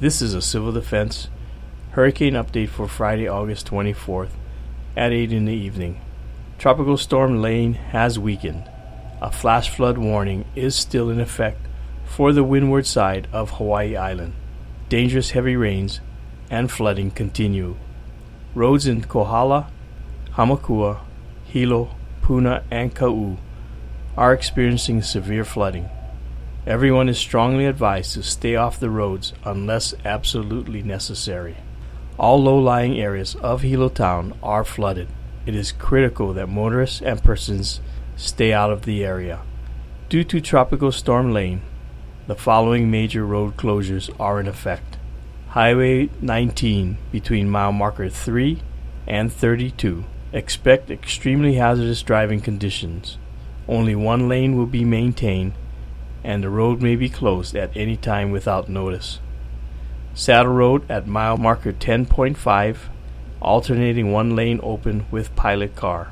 This is a Civil Defense Hurricane Update for Friday, August 24th at 8 in the evening. Tropical Storm Lane has weakened. A flash flood warning is still in effect for the windward side of Hawaii Island. Dangerous heavy rains and flooding continue. Roads in Kohala, Hamakua, Hilo, Puna, and Kau are experiencing severe flooding. Everyone is strongly advised to stay off the roads unless absolutely necessary. All low-lying areas of Hilo Town are flooded. It is critical that motorists and persons stay out of the area. Due to Tropical Storm Lane, the following major road closures are in effect. Highway 19 between mile marker 3 and 32. Expect extremely hazardous driving conditions. Only one lane will be maintained, and the road may be closed at any time without notice. Saddle Road at mile marker 10.5, alternating one lane open with pilot car.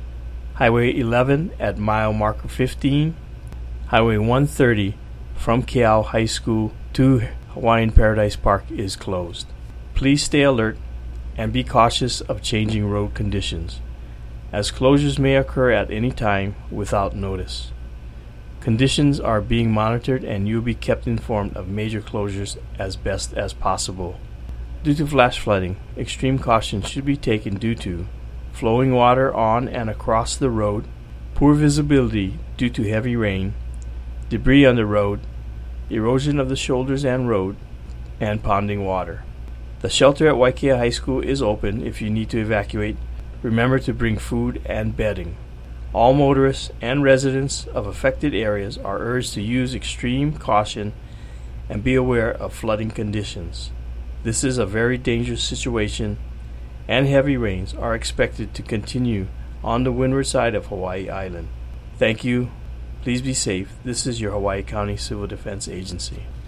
Highway 11 at mile marker 15. Highway 130 from Keau High School to Hawaiian Paradise Park is closed. Please stay alert and be cautious of changing road conditions, as closures may occur at any time without notice. Conditions are being monitored and you'll be kept informed of major closures as best as possible. Due to flash flooding, extreme caution should be taken due to flowing water on and across the road, poor visibility due to heavy rain, debris on the road, erosion of the shoulders and road, and ponding water. The shelter at Waikea High School is open if you need to evacuate. Remember to bring food and bedding. All motorists and residents of affected areas are urged to use extreme caution and be aware of flooding conditions. This is a very dangerous situation, and heavy rains are expected to continue on the windward side of Hawaii Island. Thank you. Please be safe. This is your Hawaii County Civil Defense Agency.